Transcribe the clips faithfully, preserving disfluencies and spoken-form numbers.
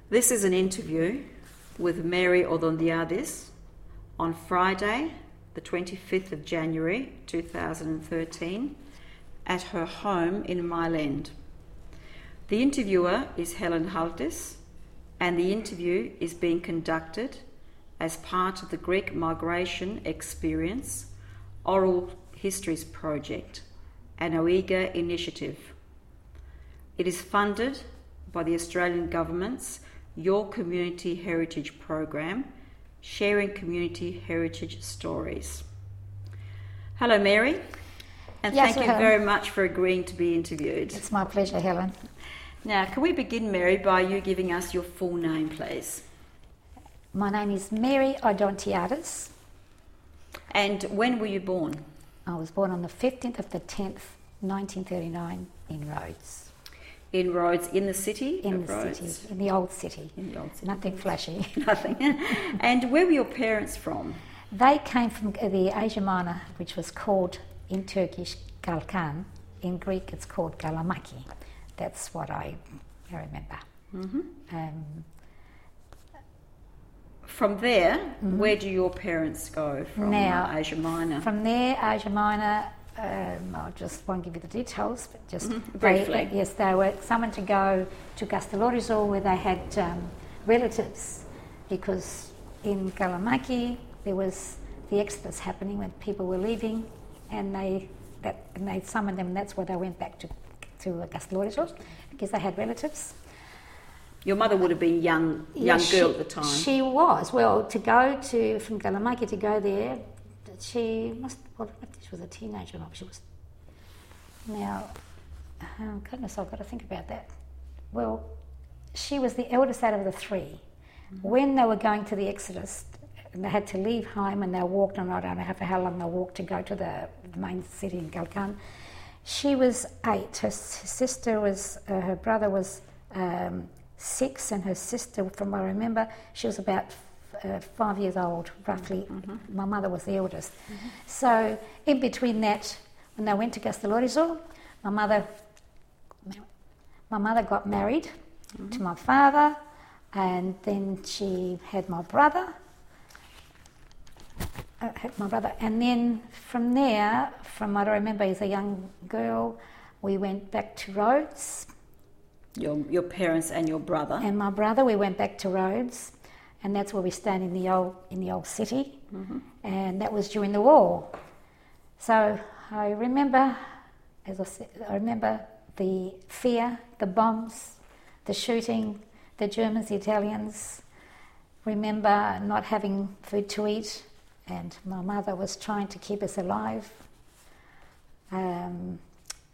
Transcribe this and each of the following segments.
This is an interview with Mary Odondiadis on Friday, the twenty-fifth of January two thousand thirteen, at her home in Mile End. The interviewer is Helen Haltis, and the interview is being conducted as part of the Greek Migration Experience Oral Histories Project, an OIGA initiative. It is funded by the Australian Government's Your Community Heritage Program, Sharing Community Heritage Stories. Hello, Mary, and yes, thank you Helen. very much for agreeing to be interviewed. It's my pleasure, Helen. Now, can we begin, Mary, by you giving us your full name, please? My name is Mary Odontiadis. And when were you born? I was born on the fifteenth of the tenth, nineteen thirty-nine, in Rhodes. In Rhodes, in the city? In of the Rhodes? city, in the old city. In the old city. Nothing flashy. Nothing. And where were your parents from? They came from the Asia Minor, which was called in Turkish Galkan. In Greek, it's called Galamaki. That's what I, I remember. Mm-hmm. Um, From there, mm-hmm. where do your parents go from Now, uh, Asia Minor? From there, Asia Minor, um, I just won't give you the details, but just mm-hmm. briefly. They, yes, they were summoned to go to Castellorizo, where they had um, relatives, because in Galamaki there was the exodus happening when people were leaving, and they that and they summoned them, and that's why they went back to to Castellorizo, because they had relatives. Your mother would have been young, young Yes, girl she, at the time. She was. Well, to go to from Galamaki to go there, she must. Well, she was a teenager, or she was. Now, oh goodness, I've got to think about that. Well, she was the eldest out of the three. Mm-hmm. When they were going to the Exodus, and they had to leave home, and they walked, and I don't know for how long they walked to go to the, the main city in Galkan. She was eight. Her, her sister was. Uh, her brother was. Um, six, and her sister, from what I remember, she was about uh, five years old, roughly. Mm-hmm. My mother was the eldest. Mm-hmm. So in between that, when they went to Castellorizo, my mother, my mother got married mm-hmm. to my father, and then she had my brother, uh, had my brother, and then from there, from what I remember as a young girl, we went back to Rhodes. Your your parents and your brother. And my brother, we went back to Rhodes, and that's where we stayed in the old in the old city, mm-hmm. and that was during the war. So I remember, as I said, I remember the fear, the bombs, the shooting, the Germans, the Italians. Remember not having food to eat, and my mother was trying to keep us alive. Um,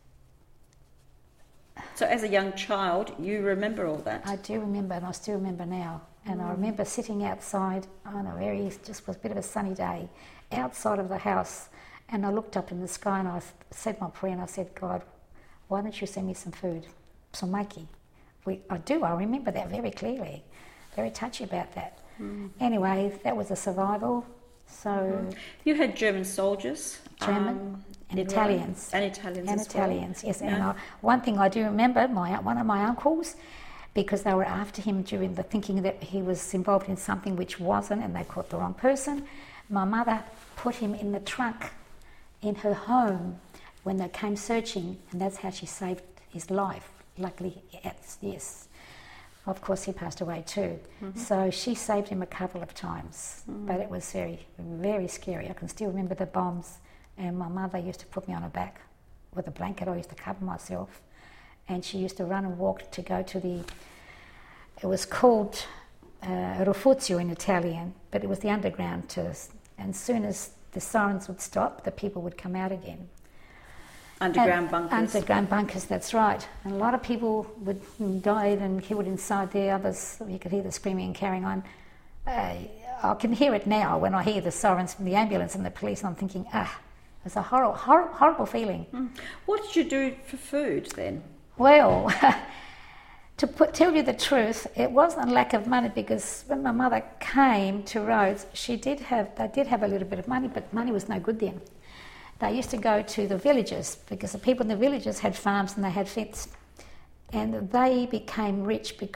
So as a young child, you remember all that? I do remember, and I still remember now. And mm. I remember sitting outside on a very, just was a bit of a sunny day, outside of the house, and I looked up in the sky and I said my prayer, and I said, God, why don't you send me some food, some maiki? We, I do, I remember that very clearly, very touchy about that. Mm. Anyway, that was a survival. So mm-hmm. You had German soldiers? German. Um, And Italians. And Italians And as Italians, well. yes. No? And I, one thing I do remember, my one of my uncles, because they were after him during the thinking that he was involved in something which wasn't, and they caught the wrong person. My mother put him in the trunk in her home when they came searching, and that's how she saved his life. Luckily, yes. yes. Of course, he passed away too. Mm-hmm. So she saved him a couple of times, mm-hmm. but it was very, very scary. I can still remember the bombs. And my mother used to put me on her back with a blanket. I used to cover myself. And she used to run and walk to go to the, it was called uh, Refugio in Italian, but it was the underground. To, and as soon as the sirens would stop, the people would come out again. Underground and bunkers. Underground bunkers, that's right. And a lot of people would died and killed inside there. Others, you could hear the screaming and carrying on. Uh, I can hear it now when I hear the sirens from the ambulance and the police, and I'm thinking, ah, it's a horrible, horrible, horrible feeling. Mm. What did you do for food then? Well, to put, tell you the truth, it wasn't a lack of money, because when my mother came to Rhodes, she did have, they did have a little bit of money, but money was no good then. They used to go to the villages, because the people in the villages had farms and they had fence. And they became rich because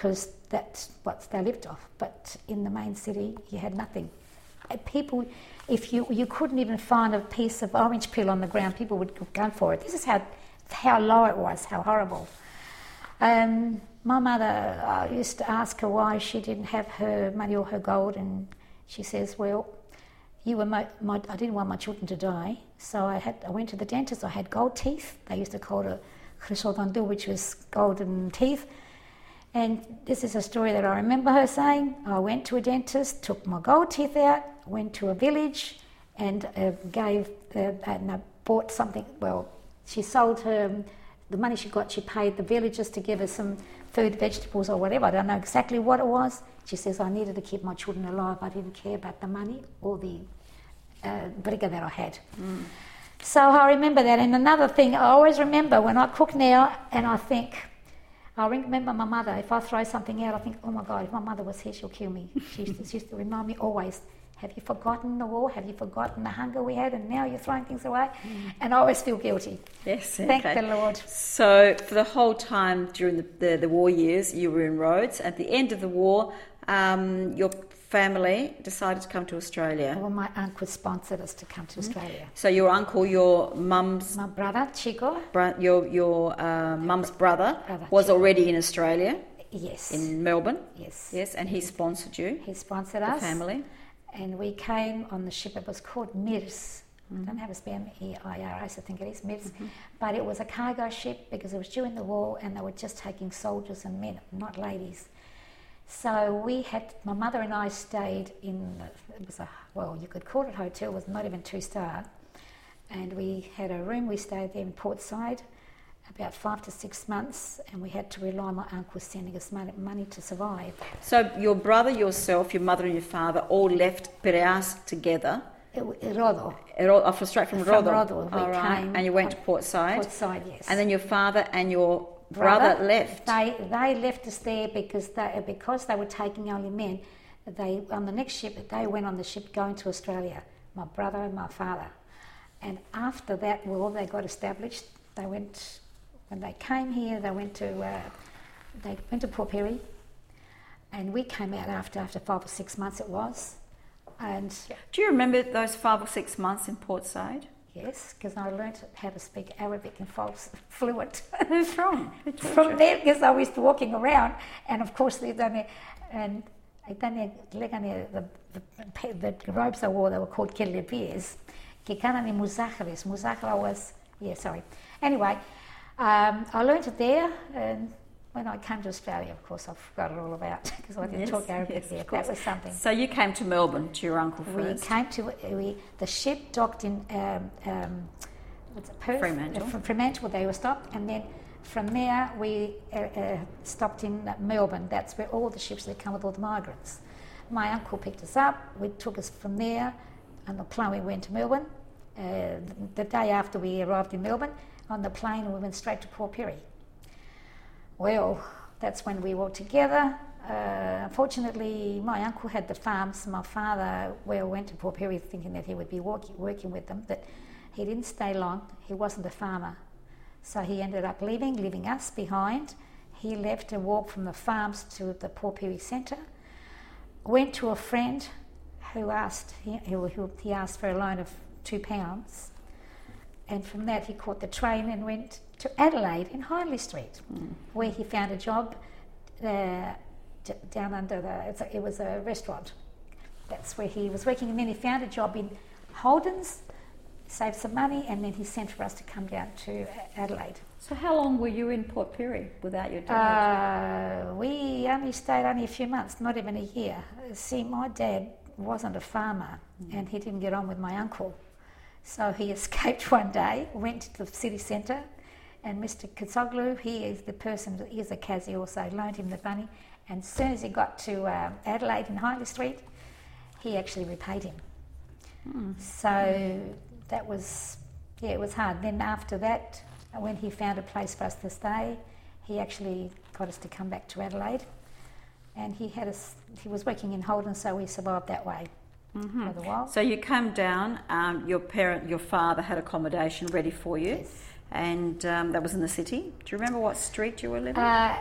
that's what they lived off. But in the main city, you had nothing. People, if you you couldn't even find a piece of orange peel on the ground, people would go for it. This is how how low it was, how horrible. Um, my mother, I used to ask her why she didn't have her money or her gold, and she says, "Well, you were my, my I didn't want my children to die, so I had I went to the dentist. I had gold teeth. They used to call it crisol, which was golden teeth." And this is a story that I remember her saying. I went to a dentist, took my gold teeth out, went to a village, and uh, gave uh, and I bought something. Well, she sold her the money she got. She paid the villagers to give her some food, vegetables, or whatever. I don't know exactly what it was. She says I needed to keep my children alive. I didn't care about the money or the uh, briga that I had. Mm. So I remember that. And another thing, I always remember when I cook now, and I think. I remember my mother, if I throw something out, I think, oh my God, if my mother was here, she'll kill me. She used to, she used to remind me always, have you forgotten the war? Have you forgotten the hunger we had? And now you're throwing things away? Mm. And I always feel guilty. Yes, Thank okay. the Lord. So for the whole time during the, the, the war years, you were in Rhodes. At the end of the war, um, your family decided to come to Australia. Well, my uncle sponsored us to come to mm-hmm. Australia. So your uncle, your mum's... My brother, Chico. Bro- your your uh, mum's brother, brother was Chico. already in Australia. Yes. In Melbourne. Yes. Yes, and he sponsored you. He sponsored the us. family. And we came on the ship. It was called Mirs. Mm-hmm. I don't have a spell, M E I R S, I think it is, Mirs. Mm-hmm. But it was a cargo ship because it was during the war and they were just taking soldiers and men, not ladies. So we had, my mother and I stayed in, it was a, well, you could call it a hotel, it was not even two star. And we had a room, we stayed there in Portside about five to six months, and we had to rely on my uncle sending us money, money to survive. So your brother, yourself, your mother and your father all left Piraeus together? Rodo. Oh, straight from Rodo? From Rodo, we all right. came. And you went to Portside? Portside, yes. And then your father and your brother, brother left? They they left us there because they, because they were taking only men. They on the next ship, they went on the ship going to Australia, my brother and my father. And after that, well, they got established. They went, when they came here, they went to, uh, they went to Port Pirie, and we came out after, after five or six months it was. And do you remember those five or six months in Portside? Yes, because I learnt how to speak Arabic and false fluent. Who's from? From there, because I was walking around, and of course they done it, and I done it, the, the, the, the robes I wore, they were called kelebiers. Kikanani Muzacharis. Muzakhara was, yeah, sorry. Anyway, um, I learnt it there, and when I came to Australia, of course, I forgot it all about because I didn't yes, talk Arabic yes, there. That was something. So you came to Melbourne to your uncle first? We came to, we, the ship docked in um, um, what's it, Perth? Fremantle. Uh, from Fremantle, they were stopped, and then from there we uh, uh, stopped in Melbourne. That's where all the ships that come with all the migrants. My uncle picked us up, we took us from there, on the plane we went to Melbourne. Uh, the, the day after we arrived in Melbourne, on the plane we went straight to Port Pirie. Well, that's when we were together. Uh, unfortunately, my uncle had the farms. My father, well, went to Port Pirie thinking that he would be working, working with them, but he didn't stay long. He wasn't a farmer. So he ended up leaving, leaving us behind. He left and walked from the farms to the Port Pirie Centre, went to a friend who asked, he, who, he asked for a loan of two pounds, and from that he caught the train and went to Adelaide in Hindley Street, mm. where he found a job uh, d- down under the, it's a, it was a restaurant. That's where he was working, and then he found a job in Holden's, saved some money, and then he sent for us to come down to Adelaide. So how long were you in Port Pirie without your dad? Uh, we only stayed only a few months, not even a year. See, my dad wasn't a farmer, mm. and he didn't get on with my uncle. So he escaped one day, went to the city centre, and Mister Katsoglu, he is the person, he is a Kazi also, loaned him the money, and as soon as he got to um, Adelaide in Hindley Street, he actually repaid him. Mm. So mm. that was, yeah, it was hard. Then after that, when he found a place for us to stay, he actually got us to come back to Adelaide, and he had us, he was working in Holden, so we survived that way. Mm-hmm. For a while. So you come down, um, your parent, your father had accommodation ready for you, yes. and um, that was in the city. Do you remember what street you were living? Uh,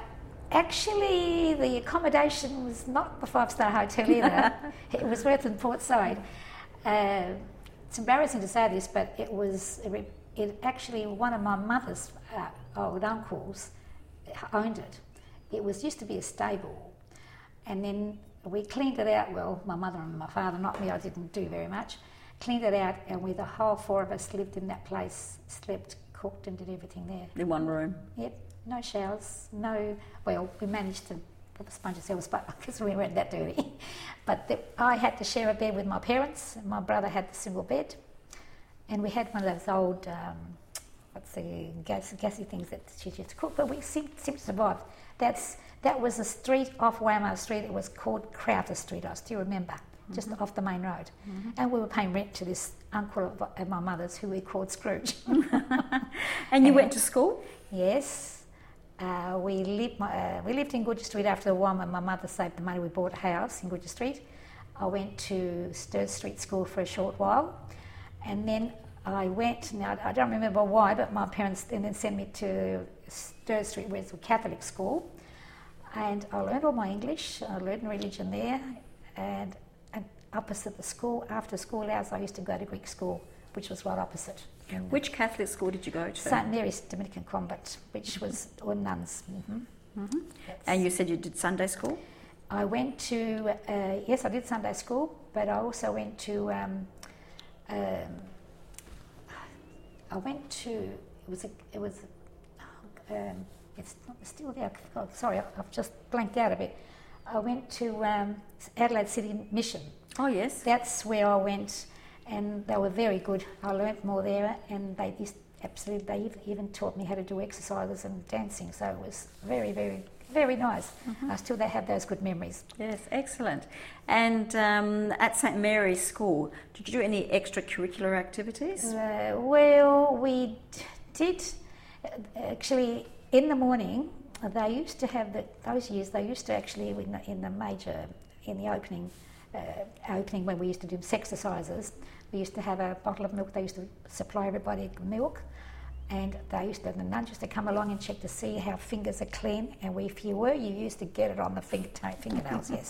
Actually, the accommodation was not the five-star hotel either. It was worth in Portside. Uh, it's embarrassing to say this, but it was it, it actually one of my mother's uh, old uncles owned it. It was used to be a stable, and then we cleaned it out. Well, my mother and my father, not me. I didn't do very much. Cleaned it out, and we, the whole four of us, lived in that place, slept, cooked, and did everything there. In one room. Yep. No showers, no, well, we managed to put a sponge ourselves, but because we weren't that dirty. But the, I had to share a bed with my parents, and my brother had the single bed, and we had one of those old, um, what's the gas, gassy things that she used to cook, but we seemed, seemed to survive. That's, that was a street off Waimar Street. It was called Crowther Street, I still remember, mm-hmm. just off the main road. Mm-hmm. And we were paying rent to this uncle of, of my mother's who we called Scrooge. And you and, went to school? Yes. Uh, we lived uh, we lived in Goodger Street after a while. When my mother saved the money, we bought a house in Goodger Street. I went to Sturt Street School for a short while, and then I went. Now I don't remember why, but my parents then, then sent me to Sturt Street, where it's a Catholic school, and I learned all my English. I learned religion there, and, and opposite the school, after school hours, I used to go to Greek school, which was right opposite. Which Catholic school did you go to? Saint Mary's Dominican Convent, which was all nuns. Mm-hmm. Mm-hmm. And you said you did Sunday school? I went to, uh, yes, I did Sunday school, but I also went to, um, um, I went to, it was, a, it was, um, it's not still there, oh, sorry, I've just blanked out a bit. I went to um, Adelaide City Mission. Oh, yes. That's where I went. And they were very good. I learnt more there, and they just absolutely, they even taught me how to do exercises and dancing. So it was very, very, very nice. Mm-hmm. I still have those good memories. Yes, excellent. And um, at Saint Mary's School, did you do any extracurricular activities? Uh, well, we d- did. Actually, in the morning, they used to have the, those years, they used to actually, in the, in the major, in the opening, uh, opening when we used to do exercises, we used to have a bottle of milk. They used to supply everybody milk, and they used to, the nuns used to come along and check to see how fingers are clean. And if you were, you used to get it on the finger, fingernails. Yes.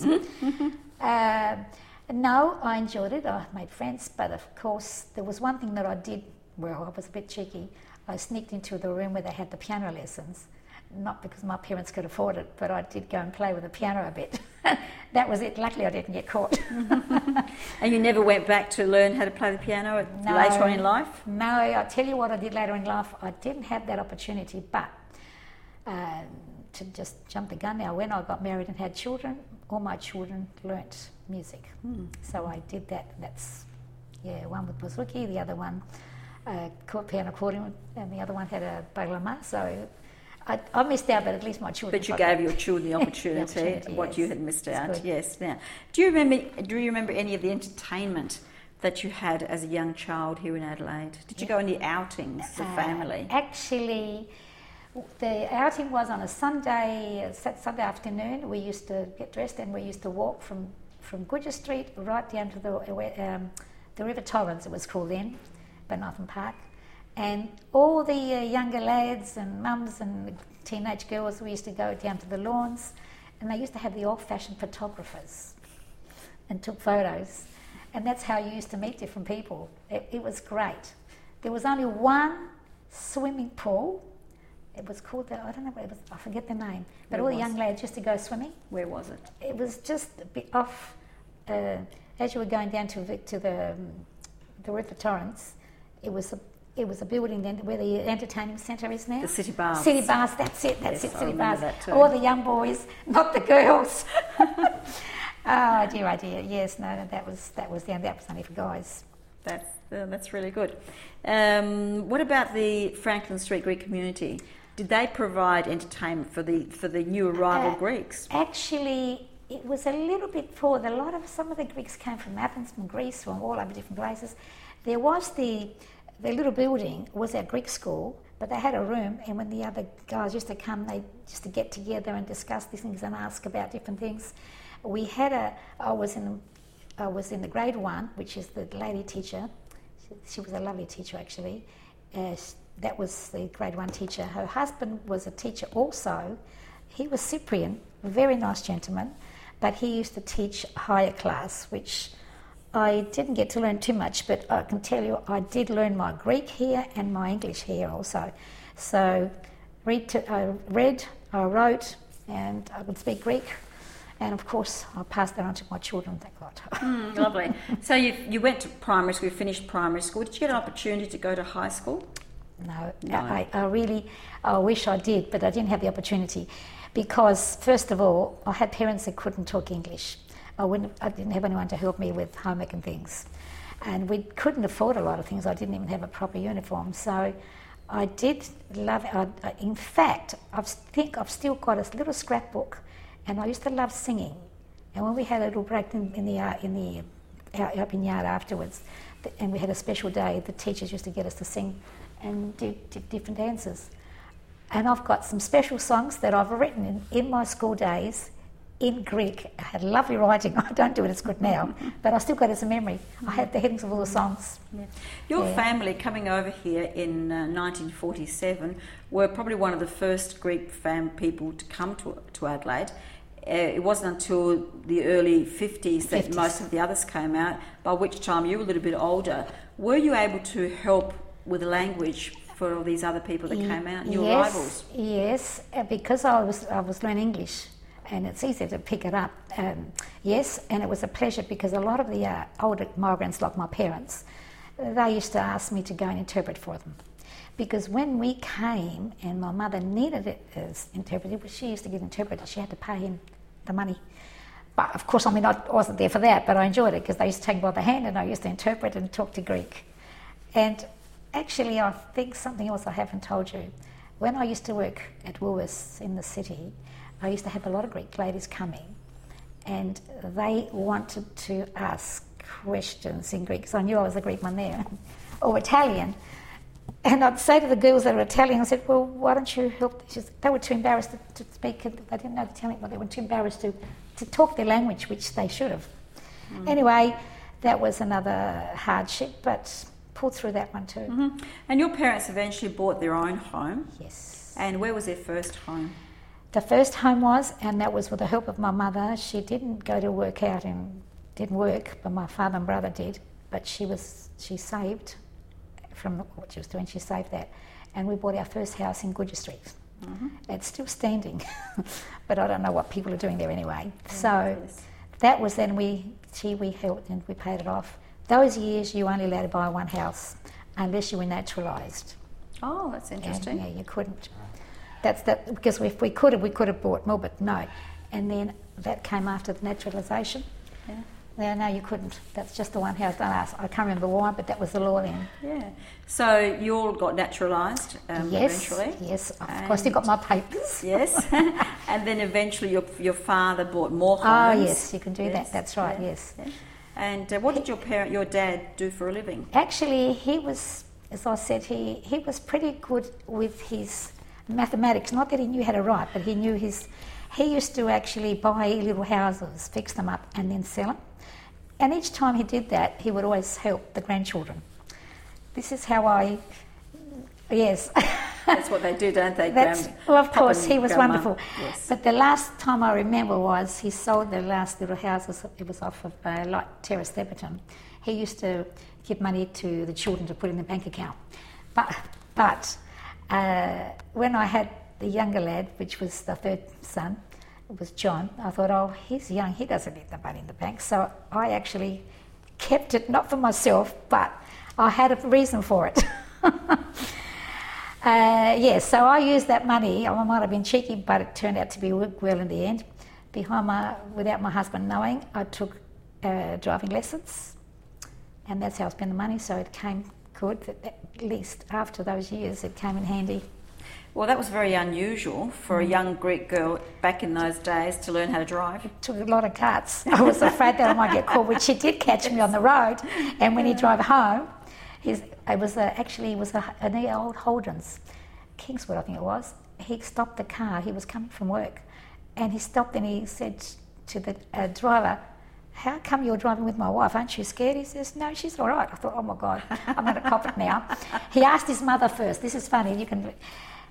uh, no, I enjoyed it. I made friends, but of course there was one thing that I did. Well, I was a bit cheeky. I sneaked into the room where they had the piano lessons. Not because my parents could afford it, but I did go and play with the piano a bit. That was it. Luckily, I didn't get caught. And you never went back to learn how to play the piano no, later on in life? No, I'll tell you what I did later in life. I didn't have that opportunity, but uh, to just jump the gun now, when I got married and had children, all my children learnt music. Mm. So I did that. That's, yeah, one was Ricky, the other one uh, piano accordion, and the other one had a bailama. So I, I missed out, but at least my children. But you gave that. your children the opportunity, the opportunity what yes. you had missed out. Yes. Now, do you remember? Do you remember any of the entertainment that you had as a young child here in Adelaide? Did you yeah. go any outings as a uh, family? Actually, the outing was on a Sunday, Sunday afternoon. We used to get dressed and we used to walk from from Goodger Street right down to the um, the River Torrens. It was called then, Benotham Park. And all the uh, younger lads and mums and teenage girls, we used to go down to the lawns, and they used to have the old-fashioned photographers and took photos. And that's how you used to meet different people. It, it was great. There was only one swimming pool. It was called, the, I don't know what it was, I forget the name. But Where all the young lads used to go swimming. Where was it? It was just a bit off, uh, as you were going down to, to the, um, the River Torrens, it was a It was a building then where the entertainment centre is now. The City Bars. City Bars, that's it, that's yes, it, City Bars. All the young boys, not the girls. Oh dear, oh dear. Yes, no, that was that was the that was only for guys. That's uh, that's really good. Um, what about the Franklin Street Greek community? Did they provide entertainment for the for the new arrival uh, Greeks? Actually, it was a little bit poor. A lot of some of the Greeks came from Athens, from Greece, from all over different places. There was the The little building was our Greek school, but they had a room, and when the other guys used to come, they just to get together and discuss these things and ask about different things. We had a, I was in, I was in the grade one, which is the lady teacher. She, she was a lovely teacher actually. Uh, that was the grade one teacher. Her husband was a teacher also. he was Cyprian, a very nice gentleman, but he used to teach higher class, which I didn't get to learn too much, but I can tell you I did learn my Greek here and my English here also. So read to, I read, I wrote, and I would speak Greek. And of course, I passed that on to my children, thank God. Mm, lovely. So you you went to primary school, you finished primary school. Did you get an opportunity to go to high school? No, No. I, I really, I wish I did, but I didn't have the opportunity because, first of all, I had parents that couldn't talk English. I, wouldn't, I didn't have anyone to help me with homework and things. And we couldn't afford a lot of things. I didn't even have a proper uniform. So I did love it. I, I, in fact, I think I've still got a little scrapbook, and I used to love singing. And when we had a little break in, in the, uh, in the uh, open yard afterwards, the, and we had a special day, the teachers used to get us to sing and do, do different dances. And I've got some special songs that I've written in, in my school days in Greek. I had lovely writing. I don't do it as good now, but I still got it as a memory. I had the headings of all the songs. Yeah. Your Yeah. family coming over here in uh, nineteen forty-seven were probably one of the first Greek fam people to come to, to Adelaide. Uh, it wasn't until the early fifties that fifties. most of the others came out, by which time you were a little bit older. Were you able to help with the language for all these other people that came out, your yes, rivals? Yes, uh, because I was I was learning English, and it's easy to pick it up. Um, yes, and it was a pleasure because a lot of the uh, older migrants, like my parents, they used to ask me to go and interpret for them. Because when we came and my mother needed it as interpreter, she used to get interpreted, she had to pay him the money. But of course, I mean, I wasn't there for that, but I enjoyed it because they used to take me by the hand and I used to interpret and talk to Greek. And actually, I think something else I haven't told you. When I used to work at Woolworths in the city, I used to have a lot of Greek ladies coming, and they wanted to ask questions in Greek, because I knew I was the Greek one there, or Italian. And I'd say to the girls that were Italian, I said, well, why don't you help? She said, they were too embarrassed to, to speak. They didn't know Italian, but they were too embarrassed to, to talk their language, which they should have. Mm. Anyway, that was another hardship, but pulled through that one too. Mm-hmm. And your parents eventually bought their own home. Yes. And where was their first home? The first home was, and that was with the help of my mother. She didn't go to work out and didn't work, but my father and brother did. But she was she saved from what she was doing. She saved that, and we bought our first house in Goodger Street. Mm-hmm. It's still standing, but I don't know what people are doing there anyway. Yeah, so yes. That was then we she we helped and we paid it off. Those years you were only allowed to buy one house unless you were naturalised. Oh, that's interesting. And, yeah, you couldn't. That's that because if we could have, we could have bought more, but no. And then that came after the naturalisation. Yeah. Yeah, no, you couldn't. That's just the one house. I can't remember why, but that was the law then. Yeah. So you all got naturalised um, yes, eventually? Yes, of and course. You got my papers. Yes. And then eventually your your father bought more homes. Oh, yes, you can do yes. that. That's right, yeah. yes. Yeah. And uh, what did your parent, your dad do for a living? Actually, he was, as I said, he, he was pretty good with his mathematics. Not that he knew how to write, but he knew his... He used to actually buy little houses, fix them up, and then sell them. And each time he did that, he would always help the grandchildren. This is how I... Yes. That's what they do, don't they? That's, Grand, well, of course, he was grandma. wonderful. Yes. But the last time I remember was he sold the last little houses. It was off of uh, Light Terrace, Theberton. He used to give money to the children to put in the bank account. But but uh, when I had the younger lad, which was the third son, it was John, I thought, oh, he's young, he doesn't need the money in the bank. So I actually kept it, not for myself, but I had a reason for it. Uh, yes, so I used that money. I might have been cheeky, but it turned out to be well in the end. Behind my, without my husband knowing, I took uh, driving lessons, and that's how I spent the money. So it came good. At least after those years, it came in handy. Well, that was very unusual for a young Greek girl back in those days to learn how to drive. It took a lot of cuts. I was afraid that I might get caught, which she did catch me on the road. And when he drove home, his, it was a, actually it was a, an old Holden's, Kingswood I think it was. He stopped the car, he was coming from work, and he stopped and he said to the uh, driver, how come you're driving with my wife? Aren't you scared? He says, no, she's all right. I thought, oh my God, I'm going to cop it now. He asked his mother first. This is funny. You can.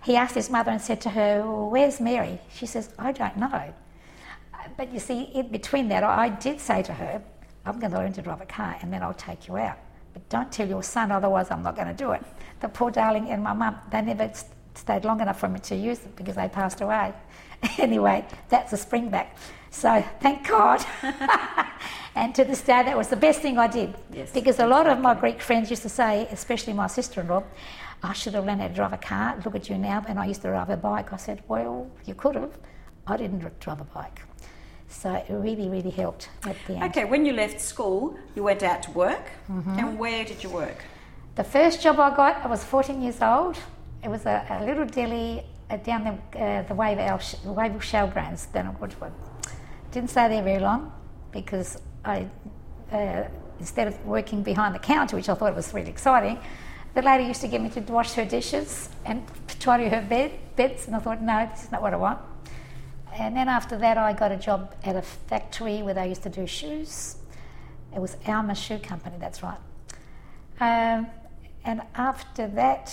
he asked his mother and said to her, well, where's Mary? She says, I don't know. But you see, in between that, I did say to her, I'm going to learn to drive a car and then I'll take you out. But don't tell your son, otherwise I'm not going to do it. The poor darling and my mum, they never st- stayed long enough for me to use it because they passed away. Anyway, that's a springback. So thank God. And to this day, that was the best thing I did. Yes, because a lot exactly. of my Greek friends used to say, especially my sister-in-law, I should have learned how to drive a car. Look at you now. And I used to drive a bike. I said, well, you could have. I didn't drive a bike. So it really, really helped at the end. Okay, when you left school, you went out to work. Mm-hmm. And where did you work? The first job I got, I was fourteen years old. It was a, a little deli uh, down the uh, the Wavell the Wavell Showgrounds down in Woodford. Didn't stay there very long because I, uh, instead of working behind the counter, which I thought was really exciting, the lady used to get me to wash her dishes and try to do her bed, beds, and I thought, no, this is not what I want. And then after that, I got a job at a factory where they used to do shoes. It was Alma Shoe Company, that's right. Um, and after that,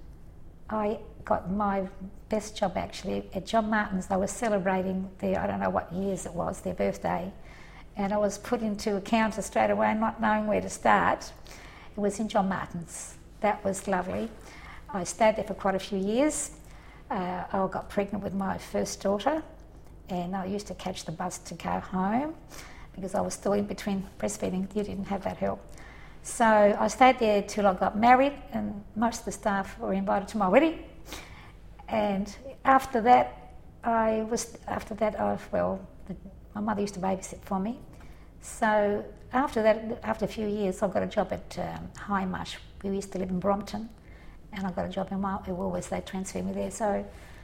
I got my best job actually at John Martin's. They were celebrating their, I don't know what years it was, their birthday. And I was put into a counter straight away, not knowing where to start. It was in John Martin's. That was lovely. I stayed there for quite a few years. Uh, I got pregnant with my first daughter, and I used to catch the bus to go home because I was still in between breastfeeding. You didn't have that help. So I stayed there till I got married, and most of the staff were invited to my wedding. And after that, I was after that I well, the, my mother used to babysit for me. So after that, after a few years, I got a job at um, High Marsh. We used to live in Brompton, and I got a job in Woolworths. They transferred me there. So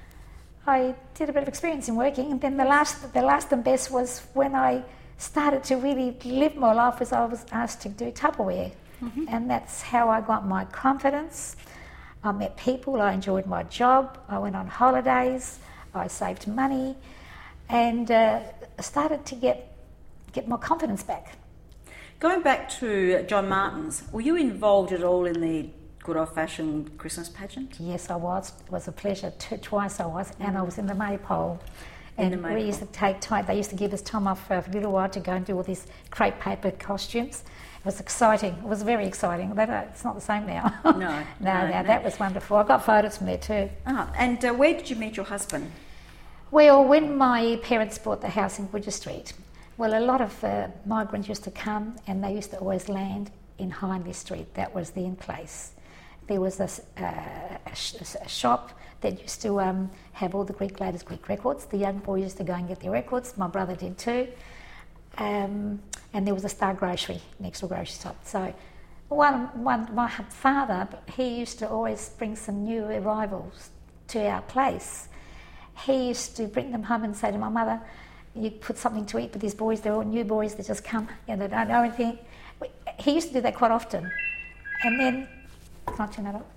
I did a bit of experience in working, and then the last, the last and best was when I started to really live my life as I was asked to do Tupperware. Mm-hmm. And that's how I got my confidence. I met people, I enjoyed my job, I went on holidays, I saved money, and uh, started to get, get my confidence back. Going back to John Martin's, were you involved at all in the good old-fashioned Christmas pageant? Yes, I was. It was a pleasure. T- twice I was, and I was in the maypole. In And the maypole. we used to take time. They used to give us time off for a little while to go and do all these crepe paper costumes. It was exciting. It was very exciting. They don't, it's not the same now. No, no, no, no, no. that was wonderful. I got photos from there too. Ah, and uh, where did you meet your husband? Well, when my parents bought the house in Bridger Street, well, a lot of uh, migrants used to come, and they used to always land in Hindley Street. That was the in place. There was a, uh, a, sh- a shop that used to um, have all the Greek ladies' Greek records. The young boys used to go and get their records. My brother did too. Um, and there was a Star Grocery next to a grocery shop. So one, one, my father, he used to always bring some new arrivals to our place. He used to bring them home and say to my mother, you put something to eat for these boys, they're all new boys that just come and they don't know anything. He used to do that quite often. And then, can I turn that up?